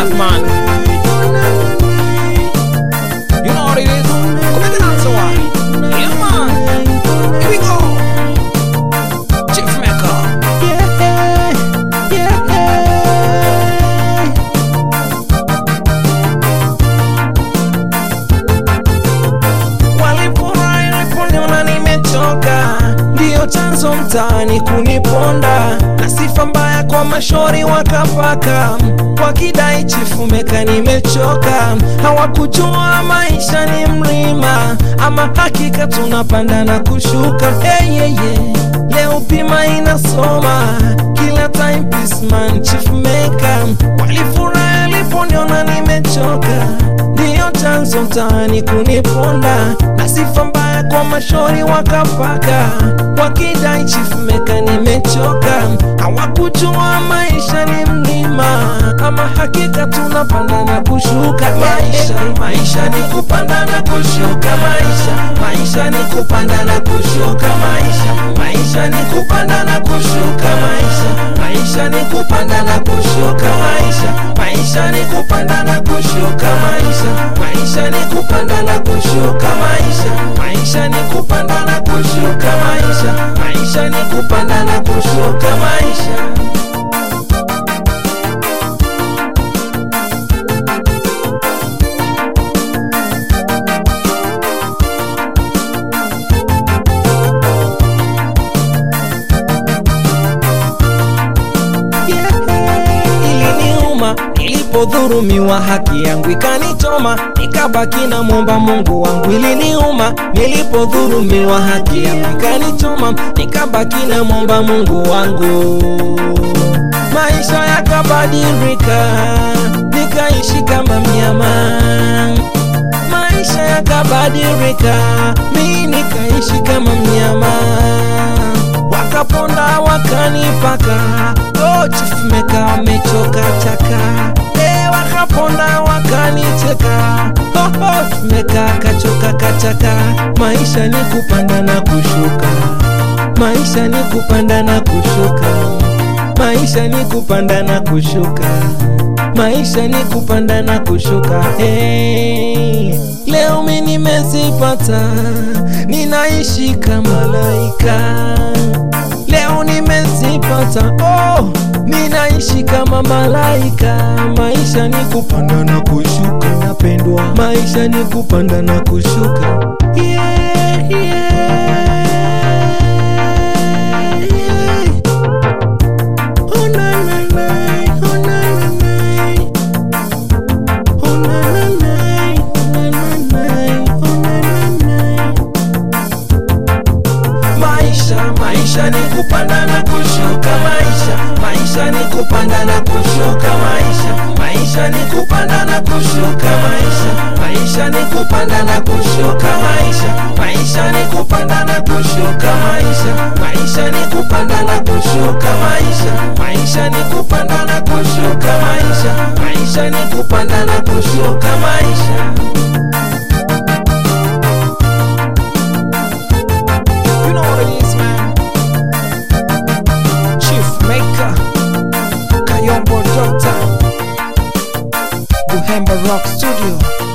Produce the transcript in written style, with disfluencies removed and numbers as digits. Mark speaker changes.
Speaker 1: life, man. You know what it is? Come and dance a while. Yeah, man. Here we go. Chief Maker. Walifurahi waliponiona nimechoka, ndio chanzo mtaani kuniponda, na sifa mbaya kwa mashori wakapaka, wakidai Chifu Meka nimechoka. Hawakujua maisha ni mlima, ama hakika tunapanda na kushuka. Leo pima inasoma, kila time peace man Chifu Meka. Walifurahi waliponiona nimechoka, ndio chanzo mtaani kuniponda, na sifa mbaya kwa mashori wakapaka, wakidai Chifu Meka nimechoka. Hawakujua maisha ni mlima, ama hakika tunapanda na kushuka. Maisha ni kupanda na kushuka. Maisha ni kupanda na kushuka. Maisha ni kupanda na kushuka. Maisha ni kupanda na kushuka. Maisha ni kupanda na kushuka. Maisha ni kupanda na kushuka. Maisha ni kupanda na kushuka. Maisha ni kupanda na kushuka. Nilipodhulumiwa haki yangu ikanichoma, nikabaki na muomba Mungu wangu. Iliniuma nilipodhulumiwa haki yangu ikanichoma, nikabaki na muomba Mungu wangu. Maisha yakabadilika, nikaishi kama mnyama. Maisha yakabadilika, mimi nikaishi kama mnyama. Wakaponda wakanipaka, oh Chifu Meka amechoka chaka. Wakaponda wakanicheka, oh Meka kachoka kachaka. Maisha ni kupanda na kushuka. Maisha ni kupanda na kushuka. Maisha ni kupanda na kushuka. Maisha ni kupanda na kushuka. Leo mimi nimezipata, ninaishi kama malaika. Leo nimezipata, oh ninaishi kama malaika. Maisha ni kupanda na kushuka, napendwa. Maisha ni kupanda na kushuka. Oh na na na, oh na na na, oh na na na, oh na na na, oh na na na. Maisha ni kupanda na kushuka. Maisha ni kupanda na kushuka. Maisha ni kupanda na kushuka. Maisha ni kupanda na kushuka. Maisha ni kupanda na kushuka. Maisha ni kupanda na kushuka. Maisha ni kupanda na kushuka. Maisha ni kupanda na kushuka. You know what it is, man. Chief Meka, Kayombo Doctor, Buhemba Rock Studio.